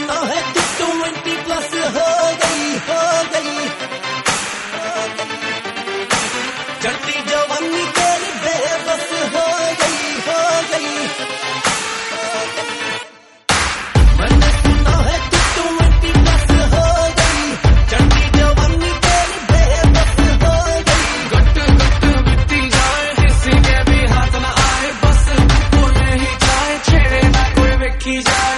सुना है तू 20+ हो गई चढ़ती जवानी तेरी बेबस हो गई मैंने सुना है तू 20+ हो गई चढ़ती जवानी तेरी बेबस हो गई गट बीती जाए किसी के भी हाथ न आए बस तुमको यही जाए छेड़े ना कोई वेखी जाए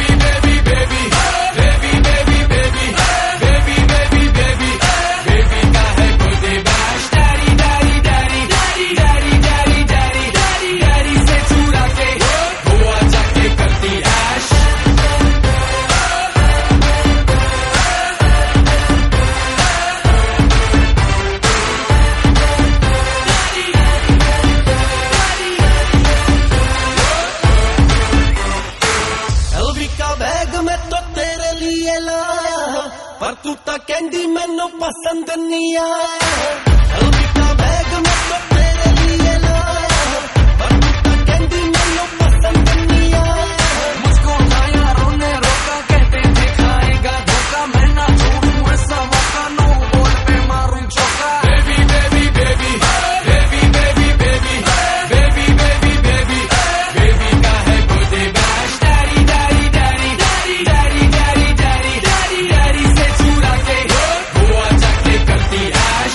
पर तू तो कहंदी मैनू पसंद नहीं आया बैग में तो तेरे लिए लाया पर तू तो कहंदी मैनू पसंद नहीं आया मुझको लाया रोने रोका कहते थे खाएगा धोखा मैं ना छोड़ूं ऐसा मौका नो बोल पे मारूं चौका baby baby baby baby baby baby baby baby baby baby का है गुड बैश daddy daddy daddy daddy daddy daddy daddy daddy से चुरा के गोवा जाके करती ऐश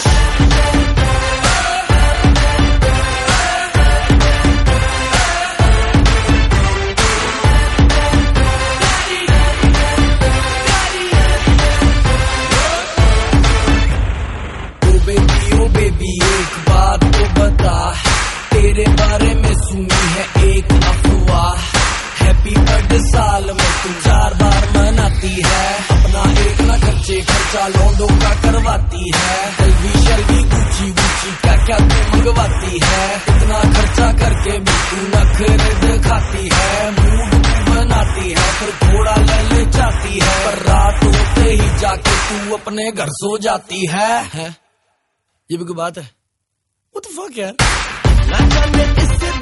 ओ बेबी एक बात तो बता तेरे बारे में सुनी है एक अफवाह हैप्पी बर्थडे साल में तू 4 बार मनाती है अपना एक ना खर्चा लौंडों का करवाती है शल्वी गुची क्या क्या तू मंगवाती है इतना खर्चा करके भी तू नखरे दिखाती है मूड बनाती है फिर थोड़ा ललचाती है पर रात होते ही जाके तू अपने घर सो जाती है? ये भी कोई बात है? What the fuck यार? ना जाने इससे